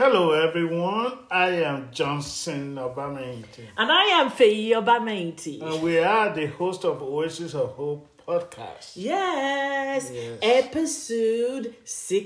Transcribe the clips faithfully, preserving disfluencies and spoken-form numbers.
Hello, everyone. I am Johnson Obamaiti. And I am Feyi Obamaiti. And we are the host of Oasis of Hope podcast. Yes. Yes. Episode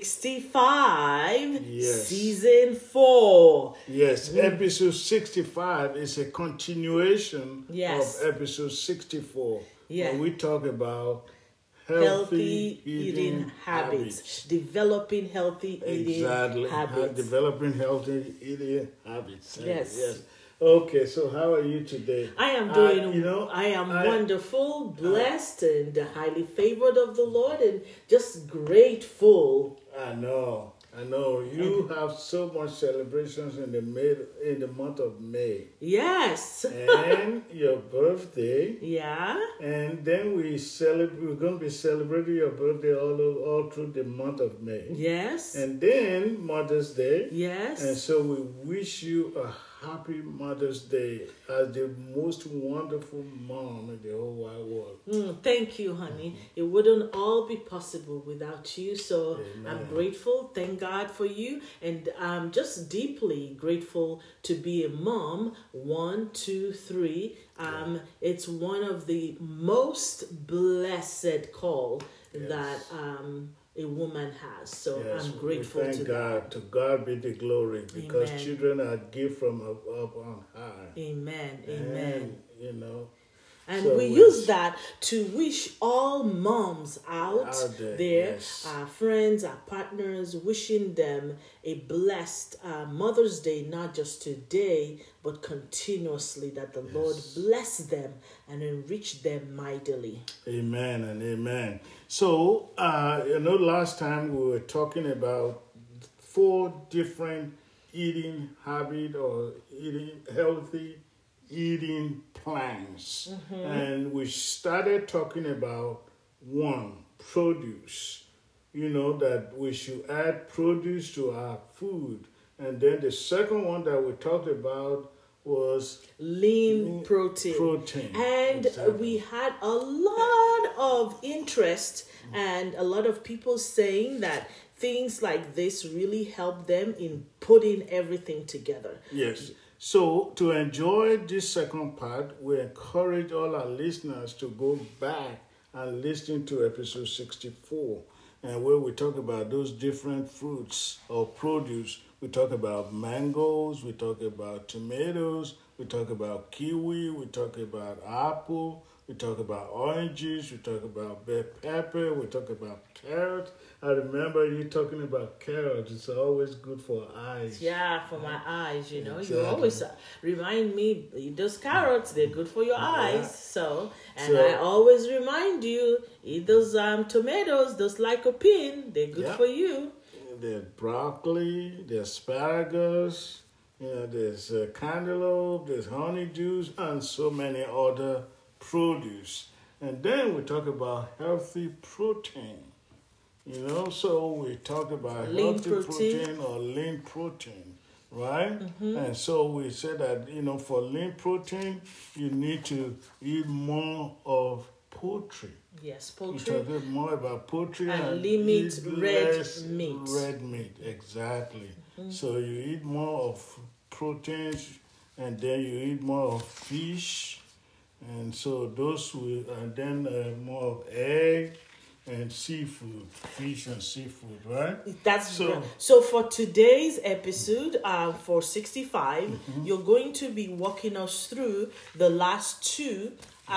sixty-five. Yes. Season four. Yes, mm. Episode sixty-five is a continuation yes. of episode sixty-four. Yeah. Where we talk about healthy, healthy eating, eating habits. habits. Developing healthy eating exactly. habits. Ha- developing healthy eating habits. Yes. Yes. Okay, so how are you today? I am doing, uh, you know, I am I, wonderful, blessed, uh, and highly favored of the Lord, and just grateful. I know, I know. You have so much celebrations in the May, in the month of May. Yes. And your birthday. Yeah. And then we celebrate. We're going to be celebrating your birthday all over, all through the month of May. Yes. And then Mother's Day. Yes. And so we wish you a happy Mother's Day as the most wonderful mom in the whole wide world. Mm, thank you, honey. Mm-hmm. It wouldn't all be possible without you. So Amen. I'm grateful. Thank God for you. And I'm just deeply grateful to be a mom. One, two, three. Um, yeah. It's one of the most blessed call yes. that um a woman has. So yes, I'm grateful thank to God. God. To God be the glory, because Amen. Children are gift from up, up on high. Amen. And, Amen. you know. And so we use that to wish all moms out, out there, there yes. our friends, our partners, wishing them a blessed uh, Mother's Day, not just today, but continuously, that the yes. Lord bless them and enrich them mightily. Amen and amen. So, uh, you know, last time we were talking about four different eating habits or eating healthy eating plans. Mm-hmm. And we started talking about one, produce. You know, that we should add produce to our food. And then the second one that we talked about was lean, lean protein. protein. And exactly. we had a lot of interest mm-hmm. and a lot of people saying that things like this really help them in putting everything together. Yes. So, to enjoy this second part, we encourage all our listeners to go back and listen to episode sixty-four, and where we talk about those different fruits or produce. We talk about mangoes, we talk about tomatoes, we talk about kiwi, we talk about apple, we talk about oranges, we talk about bell pepper, we talk about carrots. I remember you talking about carrots. It's always good for eyes. Yeah, for my eyes, you know. Exactly. You always remind me, eat those carrots, they're good for your yeah. eyes. So, and so, I always remind you, eat those um, tomatoes, those lycopene, they're good yeah. for you. There's broccoli, there's asparagus, you know, there's uh, cantaloupe, there's honeydews, and so many other produce. And then we talk about healthy protein. You know, so we talk about lean healthy protein. protein or lean protein, right? Mm-hmm. And so we said that, you know, for lean protein, you need to eat more of poultry. Yes, poultry. We talk more about poultry and, and limit red meat. Red meat, exactly. Mm-hmm. So you eat more of proteins, and then you eat more of fish, and so those will, and then uh, more of egg. And seafood, fish and seafood, right? That's so. Right. So for today's episode, uh, for sixty-five, mm-hmm. you're going to be walking us through the last two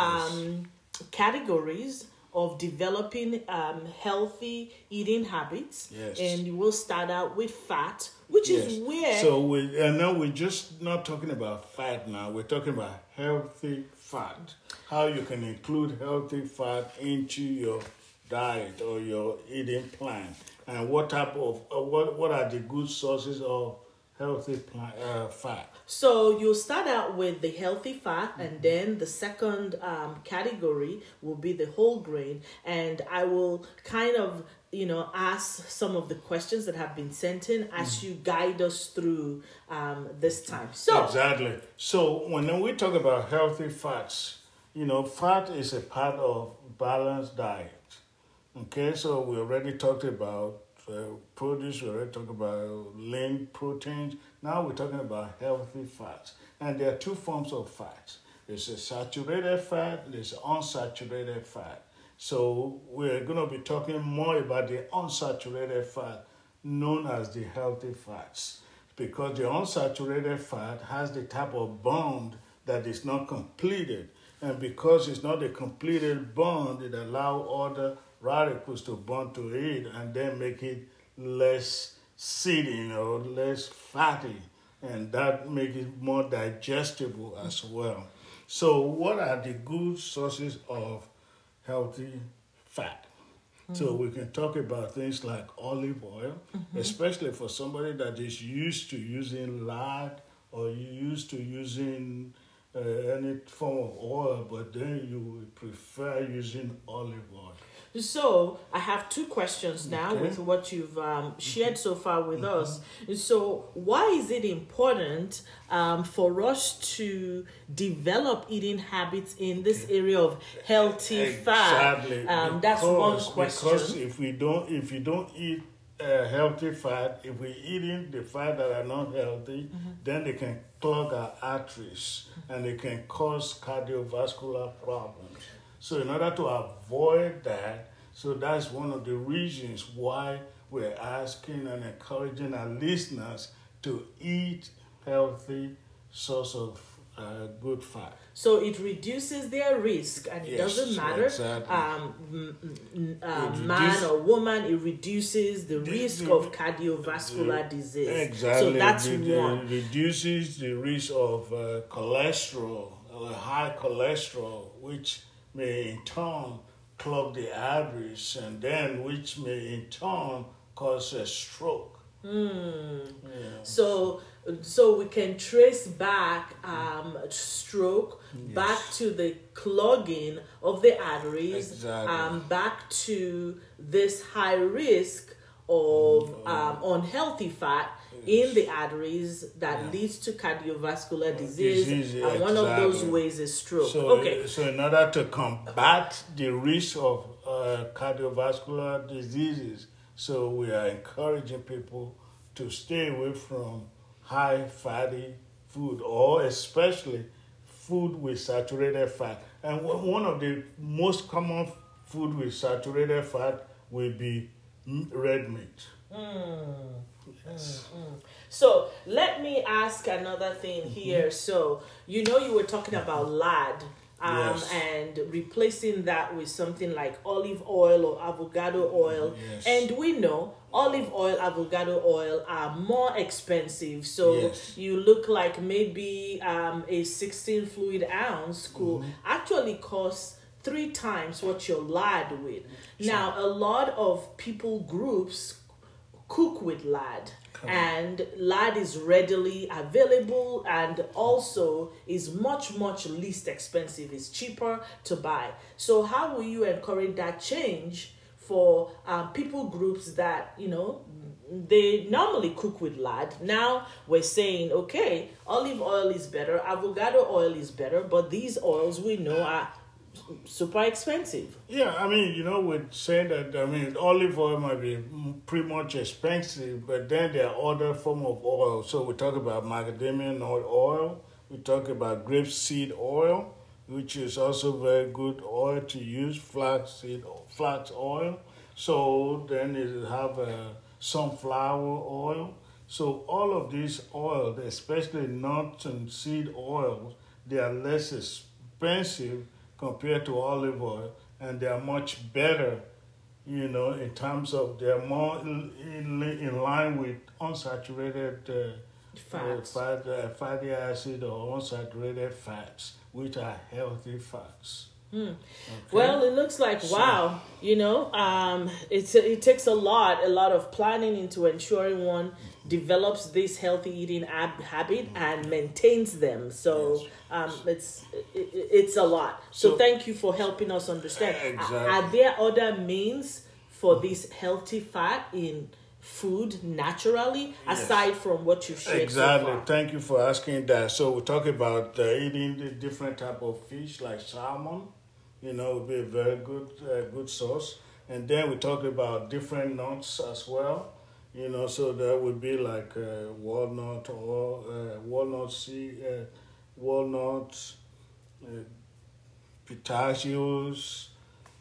um, yes. categories of developing um, healthy eating habits. Yes. And we'll start out with fat, which yes. is where... So we, and now we're just not talking about fat now. We're talking about healthy fat. How you can include healthy fat into your diet or your eating plan, and what type of uh, what what are the good sources of healthy plant, uh, fat? So you'll start out with the healthy fat, mm-hmm. and then the second um, category will be the whole grain. And I will kind of, you know, ask some of the questions that have been sent in as mm-hmm. you guide us through um, this time. So exactly. So when we talk about healthy fats, you know, fat is a part of balanced diet. Okay, so we already talked about uh, produce. We already talked about lean proteins. Now we're talking about healthy fats. And there are two forms of fats. There's a saturated fat, there's unsaturated fat. So we're going to be talking more about the unsaturated fat, known as the healthy fats. Because the unsaturated fat has the type of bond that is not completed. And because it's not a completed bond, it allows other radicals to bond to it and then make it less seeding or less fatty. And that makes it more digestible as well. So what are the good sources of healthy fat? Mm-hmm. So we can talk about things like olive oil, mm-hmm. especially for somebody that is used to using lard or used to using uh, any form of oil, but then you would prefer using olive oil. So I have two questions now okay. with what you've um, shared so far with mm-hmm. us. So why is it important um, for us to develop eating habits in this okay. area of healthy exactly. fat? Um, because, that's one question. Because if we don't, if you don't eat uh, healthy fat, if we're eating the fat that are not healthy, mm-hmm. then they can clog our arteries mm-hmm. and they can cause cardiovascular problems. So in order to avoid that, so that's one of the reasons why we're asking and encouraging our listeners to eat healthy source of uh, good fat. So it reduces their risk, and it yes, doesn't matter, exactly. um, uh, man or woman, it reduces the, the risk the, of cardiovascular the, disease. Exactly. So that's the, one. It reduces the risk of uh, cholesterol, uh, high cholesterol, which may in turn clog the arteries, and then which may in turn cause a stroke. Mm. Yeah. So, so we can trace back um, stroke yes. back to the clogging of the arteries, exactly. um, back to this high risk of um, unhealthy fat in the arteries that yeah. leads to cardiovascular disease, disease and exactly. one of those ways is stroke. So, okay. so in order to combat the risk of uh, cardiovascular diseases, so we are encouraging people to stay away from high fatty food, or especially food with saturated fat. And one of the most common food with saturated fat will be red meat. Mm. Yes. Mm-hmm. So let me ask another thing here. Mm-hmm. So you know you were talking about lard um, yes. and replacing that with something like olive oil or avocado oil. Yes. And we know olive oil, avocado oil are more expensive. So yes. you look like maybe um, a sixteen fluid ounce could mm-hmm. actually cost three times what you're lard with. Sure. Now, a lot of people groups cook with lard. And lard is readily available and also is much, much least expensive. It's cheaper to buy. So how will you encourage that change for um, people groups that, you know, they normally cook with lard? Now we're saying, okay, olive oil is better, avocado oil is better, but these oils we know are super expensive. Yeah, I mean, you know, we're saying that, I mean, olive oil might be pretty much expensive, but then there are other form of oil. So we talk about macadamia nut oil, we talk about grapeseed oil, which is also very good oil to use, flaxseed, flax oil. So then you have uh, sunflower oil. So all of these oils, especially nuts and seed oils, they are less expensive compared to olive oil, and they are much better, you know, in terms of they're more in, in, in line with unsaturated uh, fats. Uh, fat, uh, fatty acid or unsaturated fats, which are healthy fats. Hmm. Okay. Well, it looks like, wow, you know, um, it's it takes a lot, a lot of planning into ensuring one mm-hmm. develops this healthy eating ab- habit mm-hmm. and maintains them. So yes. um, it's it, it's a lot. So, so thank you for helping us understand. Exactly. Are, are there other means for this healthy fat in food naturally, yes. aside from what you've shared exactly. so far? Thank you for asking that. So we talk about uh, eating the different type of fish like salmon. You know, would be a very good uh, good source. And then we talk about different nuts as well. You know, so that would be like uh, walnut or uh, walnut seed, uh, walnuts, uh, pistachios,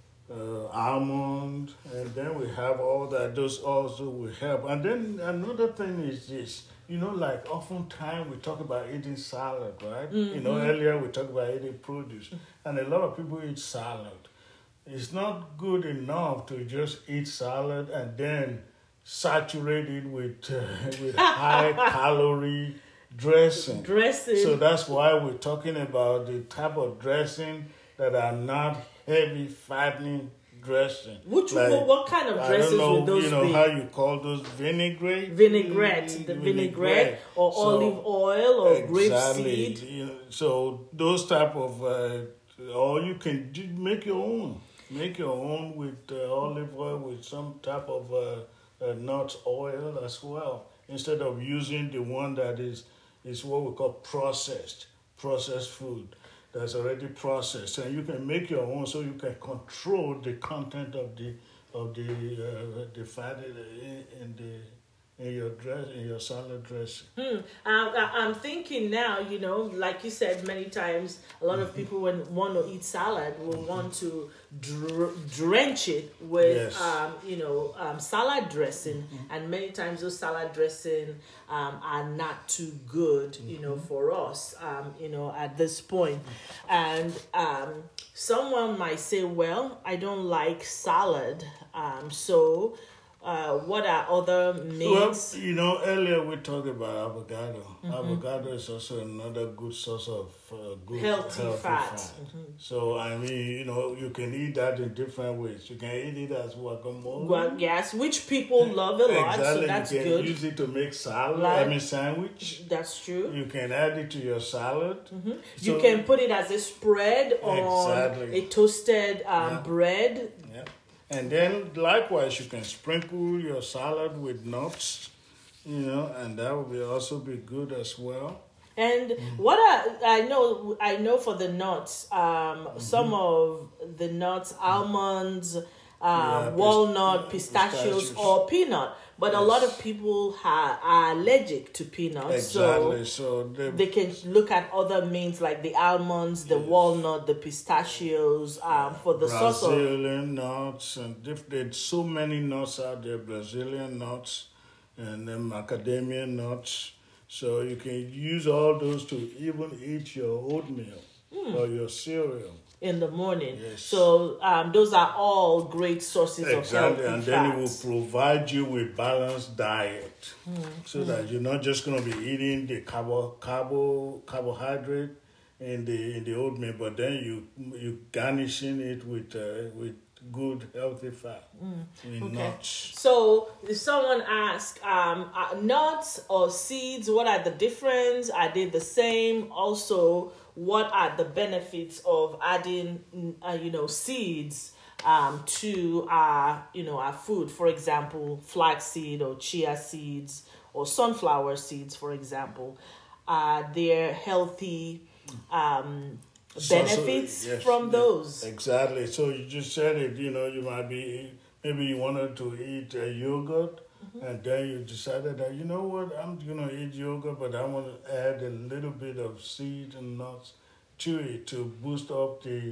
uh, almond, and then we have all that. Those also will help. And then another thing is this. You know, like oftentimes we talk about eating salad, right? Mm-hmm. You know, earlier we talked about eating produce, and a lot of people eat salad. It's not good enough to just eat salad and then saturate it with uh, with high calorie dressing. Dressing. So that's why we're talking about the type of dressing that are not heavy fattening dressing. Which like, what, what kind of dresses I don't know, would those you know be? How you call those vinaigrette? Vinaigrette, the vinaigrette, vinaigrette. or so, olive oil or exactly, grapeseed. You know, so those type of, uh, or you can do, make your own. Make your own with uh, olive oil with some type of uh, uh, nuts oil as well. Instead of using the one that is is what we call processed, processed food. That's already processed, and you can make your own, so you can control the content of the of the uh, the fat in, in the in your dress in your salad dressing. Hmm. I, I'm thinking now, you know, like you said many times, a lot of people when want to eat salad will want to dr- drench it with, yes. um, you know, um, salad dressing, mm-hmm. and many times those salad dressing um, are not too good, mm-hmm. you know, for us, um, you know, at this point. And um, someone might say, well, I don't like salad, um, so. Uh, what are other meats? Well, you know, earlier we talked about avocado. Mm-hmm. Avocado is also another good source of uh, good healthy, healthy fat. fat. Mm-hmm. So, I mean, you know, you can eat that in different ways. You can eat it as guacamole. Well, yes, which people love a lot, exactly. so that's you can good. Use it to make salad, like, I mean sandwich. That's true. You can add it to your salad. Mm-hmm. So, you can put it as a spread on exactly. a toasted um, yeah. bread. Yeah. And then, likewise, you can sprinkle your salad with nuts, you know, and that will be also be good as well. And mm. what I, I know, I know for the nuts, um, mm-hmm. some of the nuts, almonds, um, yeah, walnut, pist- pistachios, pistachios, or peanut. But yes. a lot of people ha- are allergic to peanuts, exactly. so, so they can look at other means like the almonds, the yes. walnut, the pistachios, um, for the Brazilian source of... Brazilian nuts, and diff- there's so many nuts out there, Brazilian nuts, and then macadamia nuts. So you can use all those to even eat your oatmeal mm. or your cereal. In the morning. Yes. So um, those are all great sources exactly. of healthy and then fats. It will provide you with balanced diet mm. so mm. that you're not just going to be eating the carbo, carbo carbohydrate in the in the oatmeal, but then you you garnishing it with uh, with good healthy fat mm. in okay. nuts. So if someone asks, um, uh, nuts or seeds, what are the difference? Are they the same? Also, what are the benefits of adding, uh, you know, seeds um, to our, you know, our food? For example, flaxseed or chia seeds or sunflower seeds, for example. Are there healthy um, benefits so, so, yes, yes, from those? Exactly. So you just said it, you know, you might be, maybe you wanted to eat uh, yogurt. Mm-hmm. And then you decided that, you know what, I'm going to eat yogurt, but I want to add a little bit of seeds and nuts to it to boost up the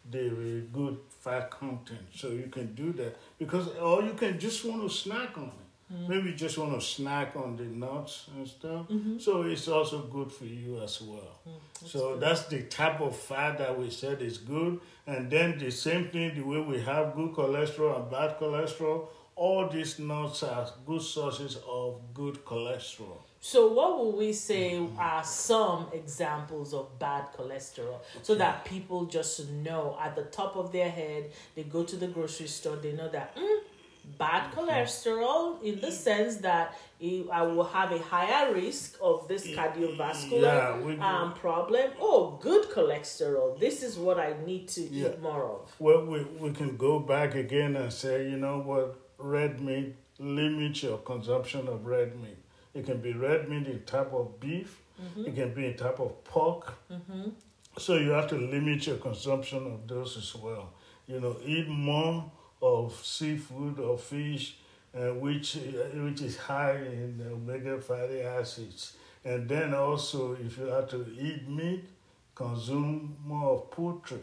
the good fat content. So you can do that. Because, or you can just want to snack on it. Mm-hmm. Maybe you just want to snack on the nuts and stuff. Mm-hmm. So it's also good for you as well. Mm, that's so good. That's the type of fat that we said is good. And then the same thing, the way we have good cholesterol and bad cholesterol, all these nuts are good sources of good cholesterol. So what would we say are some examples of bad cholesterol? Okay. So that people just know at the top of their head, they go to the grocery store, they know that mm, bad cholesterol in the sense that it, I will have a higher risk of this cardiovascular yeah, we, um, problem. Oh, good cholesterol. This is what I need to yeah. eat more of. Well, we, we can go back again and say, you know what, red meat, limit your consumption of red meat. It can be red meat in type of beef. Mm-hmm. It can be in type of pork. Mm-hmm. So you have to limit your consumption of those as well. You know, eat more of seafood or fish, uh, which uh, which is high in omega fatty acids. And then also, if you have to eat meat, consume more of poultry.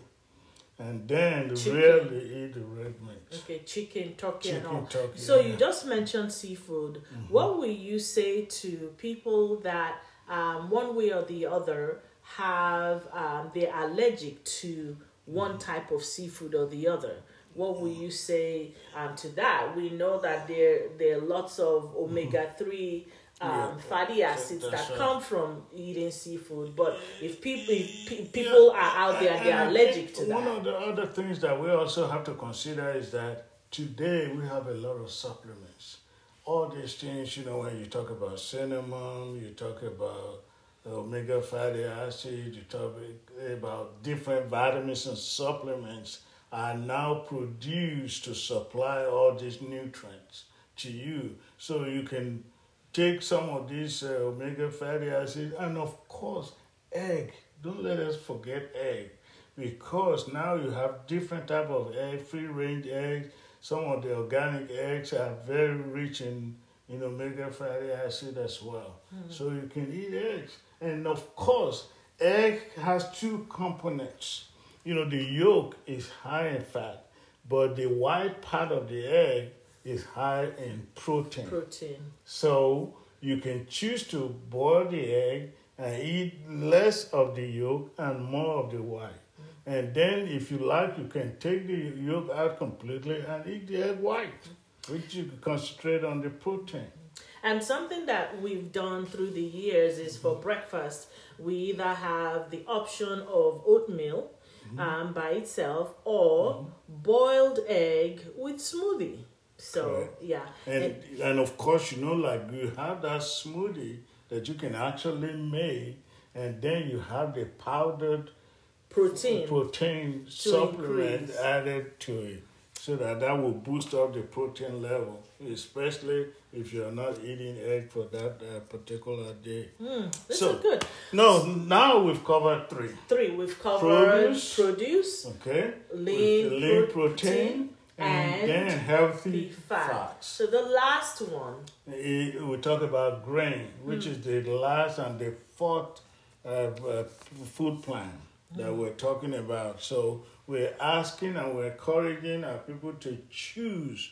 And then Chicken. rarely eat the red meat. Okay, chicken, turkey, Chicken, and all. turkey, So yeah. you just mentioned seafood. Mm-hmm. What will you say to people that um, one way or the other have um, they're allergic to one type of seafood or the other? What will you say um, to that? We know that there there are lots of omega three. Um, Yeah. fatty acids That's that right. come from eating seafood, but if people if pe- people Yeah, are out there, and they're I allergic to think one that. of the other things that we also have to consider is that today we have a lot of supplements. All these things, you know, when you talk about cinnamon, you talk about omega fatty acid, you talk about different vitamins and supplements are now produced to supply all these nutrients to you, so you can take some of these uh, omega fatty acids, and of course, egg. Don't let us forget egg, because now you have different type of egg, free range eggs. Some of the organic eggs are very rich in, in omega fatty acid as well. Mm-hmm. So you can eat eggs. And of course, egg has two components. You know, the yolk is high in fat, but the white part of the egg is high in protein. Protein. So you can choose to boil the egg and eat less of the yolk and more of the white. Mm-hmm. And then if you like, you can take the yolk out completely and eat the egg white, which you can concentrate on the protein. And something that we've done through the years is for breakfast, we either have the option of oatmeal mm-hmm. um, by itself or mm-hmm. boiled egg with smoothie. So, correct. yeah. And, and and of course, you know, like you have that smoothie that you can actually make, and then you have the powdered protein, protein supplement increase. Added to it, so that that will boost up the protein level, especially if you're not eating egg for that uh, particular day. Mm, this so, is good. No, now we've covered three. Three. We've covered produce, produce okay, lean, lean protein, protein and, and then healthy fat. fats. So the last one. It, we talk about grain, which mm. is the last and the fourth uh, uh, food plan mm. that we're talking about. So we're asking and we're encouraging our people to choose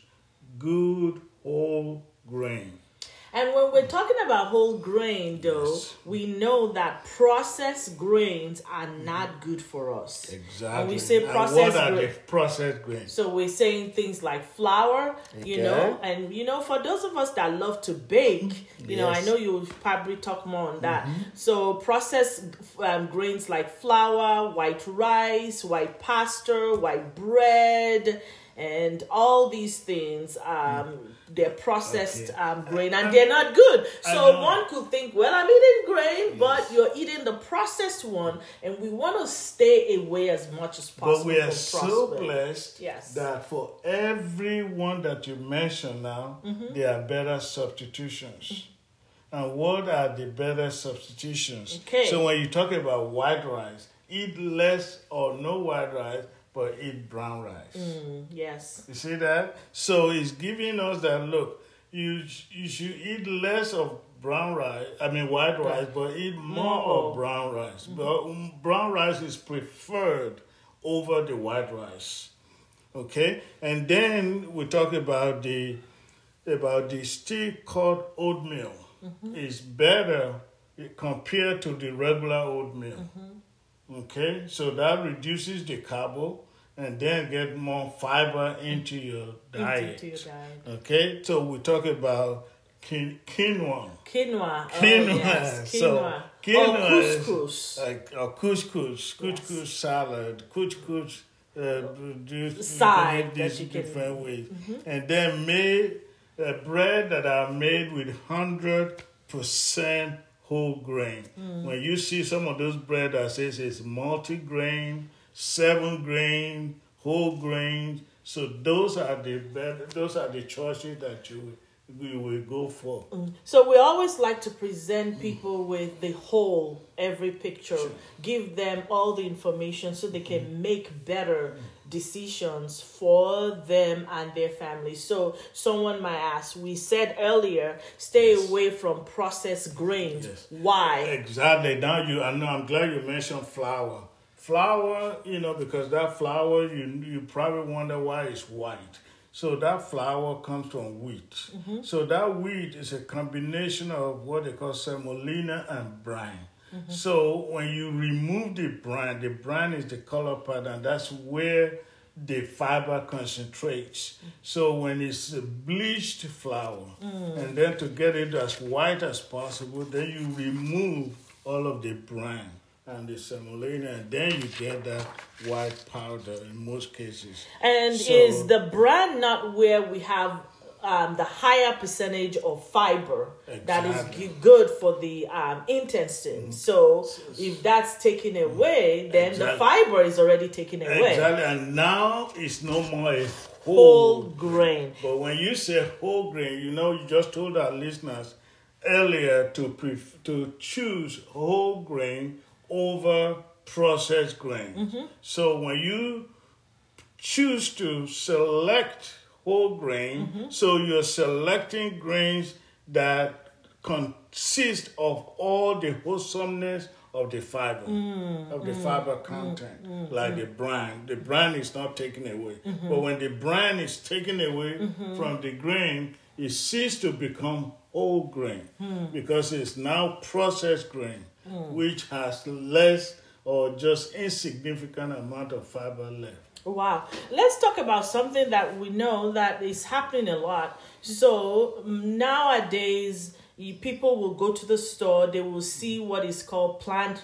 good whole grain. And when we're talking about whole grain, though, yes. we know that processed grains are not good for us. Exactly. And we say processed and what are gra- the processed grains? So we're saying things like flour, okay. you know, and, you know, for those of us that love to bake, you yes. know, I know you'll probably talk more on that. Mm-hmm. So processed um, grains like flour, white rice, white pasta, white bread, and all these things, um, they're processed okay. um, grain, and they're not good. So one could think, well, I'm eating grain, yes. but you're eating the processed one, and we want to stay away as much as possible. But we are from so blessed yes. that for every one that you mention now, mm-hmm. there are better substitutions. Mm-hmm. And what are the better substitutions? Okay. So when you talk about white rice, eat less or no white rice, but eat brown rice. Mm, yes. You see that? So it's giving us that, look, you you should eat less of brown rice, I mean white rice, but eat more, more. of brown rice. Mm-hmm. But um, brown rice is preferred over the white rice. Okay? And then we talk about the about the stick called oatmeal. Mm-hmm. It's better compared to the regular oatmeal. Mm-hmm. Okay, so that reduces the carbo and then get more fiber into your diet. Into your diet. Okay, so we talk about quinoa. Quinoa. Quinoa. Oh, yes. Quinoa. So, quinoa or couscous. Like a couscous, couscous yes. salad, couscous uh, side these that you different can... ways. Mm-hmm. And then made uh, bread that are made with one hundred percent whole grain. Mm. When you see some of those bread that says it's multi-grain, seven grain, whole grain, so those are the better, those are the choices that you we will go for. Mm. So we always like to present people mm. with the whole, every picture, sure. give them all the information so they can mm. make better decisions for them and their families. So someone might ask, we said earlier, stay yes. away from processed grains. Yes. Why? Exactly. Now you, I know, I'm glad you mentioned flour. Flour, you know, because that flour, you you probably wonder why it's white. So that flour comes from wheat. Mm-hmm. So that wheat is a combination of what they call semolina and bran. Mm-hmm. So when you remove the bran, the bran is the color part, and that's where the fiber concentrates. Mm-hmm. So when it's a bleached flour, mm. and then to get it as white as possible, then you remove all of the bran and the semolina, and then you get that white powder in most cases. And so, is the bran not where we have um, the higher percentage of fiber exactly. that is g- good for the um, intestines? Mm-hmm. So if that's taken away, then exactly. the fiber is already taken away. Exactly, and now it's no more a whole, whole grain. But when you say whole grain, you know, you just told our listeners earlier to pref- to choose whole grain over processed grain. Mm-hmm. So when you choose to select whole grain, mm-hmm. so you're selecting grains that consist of all the wholesomeness of the fiber, mm, of the mm, fiber content, mm, mm, like mm. the bran. The bran is not taken away. Mm-hmm. But when the bran is taken away mm-hmm. from the grain, it ceases to become whole grain mm. because it's now processed grain. Mm. Which has less or just insignificant amount of fiber left. Wow. Let's talk about something that we know that is happening a lot. So nowadays, people will go to the store, they will see what is called plant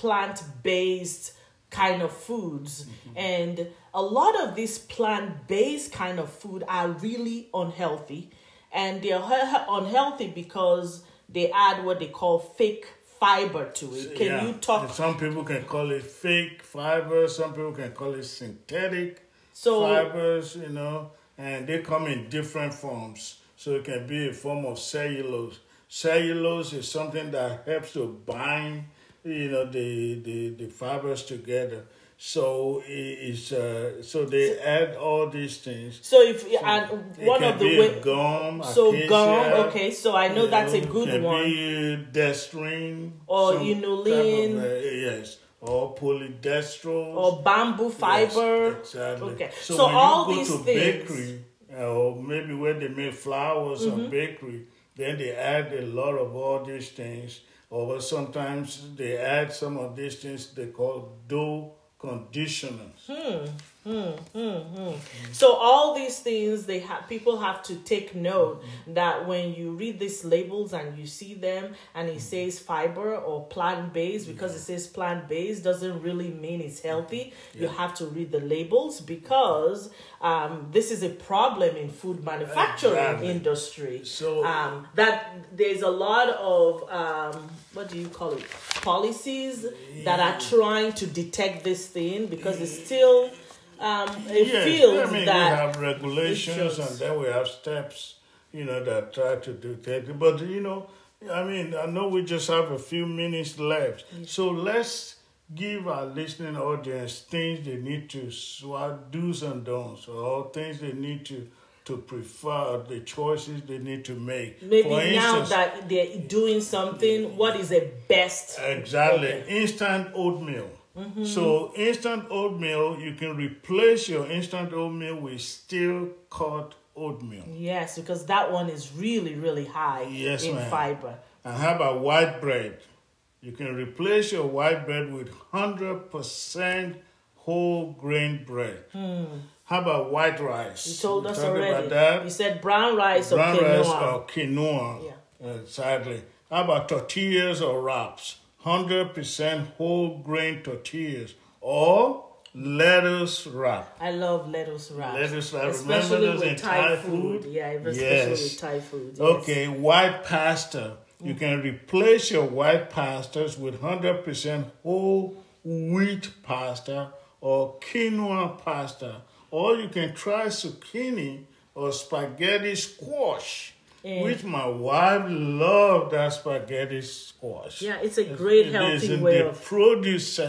plant-based kind of foods. Mm-hmm. And a lot of these plant-based kind of food are really unhealthy. And they're unhealthy because they add what they call fake fiber to it. Can yeah. you talk? Some people can call it fake fiber. Some people can call it synthetic so, fibers, you know, and they come in different forms. So it can be a form of cellulose. Cellulose is something that helps to bind, you know, the, the, the fibers together. So it's uh, so they add all these things. So if so and one of the way, gum, so acacia, gum, okay. So I know that's know, a good can one. Be dextrine or inulin, of, uh, yes, or polydextrose, or bamboo fiber. Yes, exactly. Okay. So, so when all you go these to things, bakery, uh, or maybe where they make flowers mm-hmm. or bakery, then they add a lot of all these things. Or sometimes they add some of these things they call dough conditioners. Hmm. Hmm, hmm, hmm. So all these things, they have people have to take note mm-hmm. that when you read these labels and you see them and it says fiber or plant-based, because yeah. it says plant-based doesn't really mean it's healthy. Yeah. You have to read the labels because um, this is a problem in food manufacturing exactly. industry. So um, that there's a lot of um, what do you call it? policies yeah. that are trying to detect this thing because it's still Um, it yes, feels I mean, that we have regulations and then we have steps, you know, that try to detect it. But, you know, I mean, I know we just have a few minutes left. Yeah. So let's give our listening audience things they need to swap, do's and don'ts, or things they need to, to prefer, the choices they need to make. Maybe For now instance, that they're doing something, what is the best? Exactly. Okay. Instant oatmeal. Mm-hmm. So instant oatmeal, you can replace your instant oatmeal with steel cut oatmeal. Yes, because that one is really, really high yes, in ma'am. fiber. And how about white bread? You can replace your white bread with one hundred percent whole grain bread. Hmm. How about white rice? You told you us already. About that. You said brown rice brown or quinoa. Brown rice or quinoa. Yeah. Uh, sadly. How about tortillas or wraps? one hundred percent whole grain tortillas or lettuce wrap. I love lettuce wrap. Lettuce wrap. Especially Remember those with in Thai, Thai food. food? Yeah, especially yes. with Thai food. Yes. Okay, white pasta. You can replace your white pastas with one hundred percent whole wheat pasta or quinoa pasta. Or you can try zucchini or spaghetti squash. Mm. Which my wife loved that spaghetti squash. Yeah, it's a great it healthy is in way the of produce section.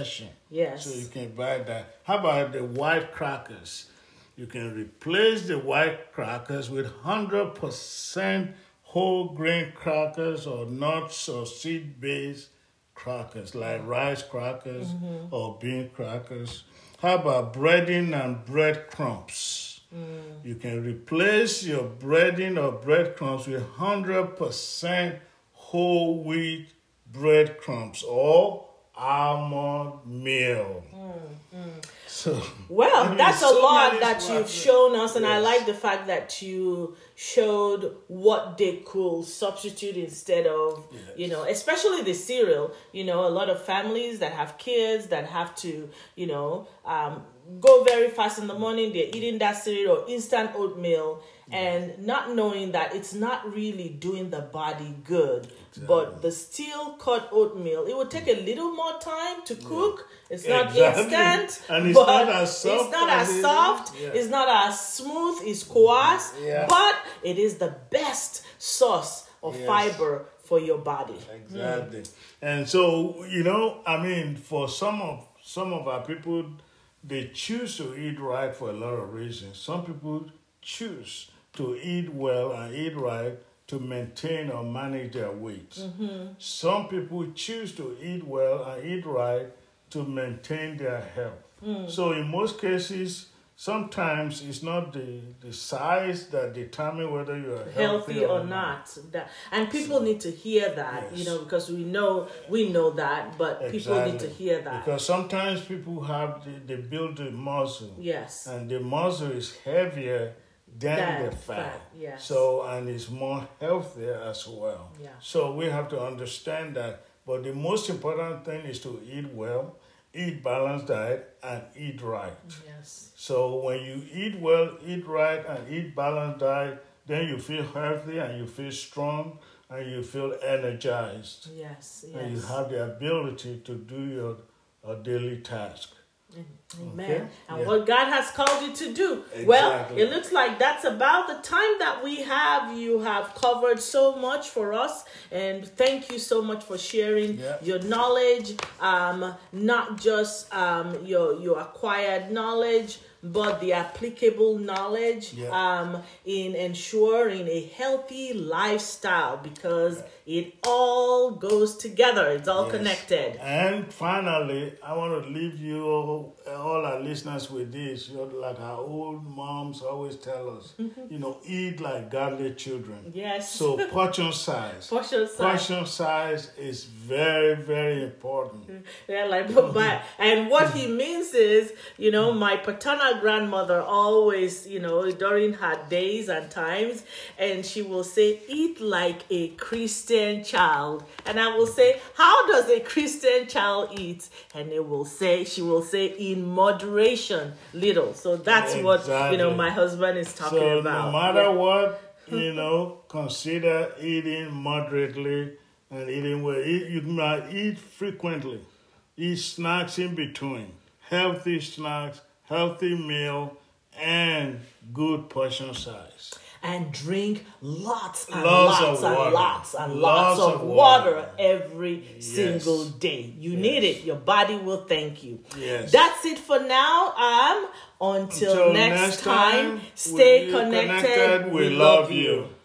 Yes. So you can buy that. How about the white crackers? You can replace the white crackers with one hundred percent whole grain crackers or nuts or seed-based crackers like rice crackers mm-hmm. or bean crackers. How about breading and breadcrumbs? Mm. You can replace your breading or breadcrumbs with one hundred percent whole wheat breadcrumbs or almond meal. Mm, mm. So, well, I mean, that's a so lot that you've shown us, and yes. I like the fact that you showed what they could substitute instead of, yes. you know, especially the cereal. You know, a lot of families that have kids that have to, you know, um, go very fast in the morning, they're eating that cereal or instant oatmeal, and not knowing that it's not really doing the body good. Exactly. But the steel cut oatmeal, it would take a little more time to cook. Yeah. It's not exactly. instant, and it's not as soft. It's not as soft. Yeah. It's not as smooth. It's coarse, yeah. but it is the best source of yes. fiber for your body. Exactly. Mm. And so, you know, I mean, for some of some of our people, they choose to eat right for a lot of reasons. Some people choose to eat well and eat right to maintain or manage their weight. Mm-hmm. Some people choose to eat well and eat right to maintain their health. Mm. So in most cases, sometimes it's not the, the size that determines whether you are healthy, healthy or, or not. That, and people so, need to hear that, yes. you know, because we know we know that, but exactly. people need to hear that. Because sometimes people have the, they build the muscle. Yes. And the muscle is heavier than that the fat. fat. Yes. So, and it's more healthier as well. Yeah. So we have to understand that. But the most important thing is to eat well, eat balanced diet, and eat right. Yes. So when you eat well, eat right, and eat balanced diet, then you feel healthy and you feel strong and you feel energized. Yes, yes. And you have the ability to do your uh, daily task. Amen. Okay? And yeah. what God has called you to do. Exactly. Well, it looks like that's about the time that we have. You have covered so much for us. And thank you so much for sharing yeah. your knowledge. Um, not just um, your, your acquired knowledge, but the applicable knowledge yeah. um, in ensuring a healthy lifestyle, because yeah. it all goes together. It's all yes. connected. And finally, I want to leave you all, all our listeners with this. You know, like our old moms always tell us, you know, eat like godly children. Yes. So portion size. Portion size. Portion size is very, very important. Yeah, like, but, but and what he means is, you know, my paternal grandmother always, you know, during her days and times, and she will say, eat like a Christian child. And I will say, how does a Christian child eat? And it will say, she will say, in moderation, little. So that's exactly. what, you know, my husband is talking so about. No matter yeah. what, you know, consider eating moderately and eating well. Eat, you might eat frequently. Eat snacks in between. Healthy snacks, healthy meal, and good portion size. And drink lots and lots, lots and water. lots and lots, lots of water, water every yes. single day. You yes. need it. Your body will thank you. Yes. That's it for now. Um, until, until next, next time, time stay connected. connected. We, we love you. you.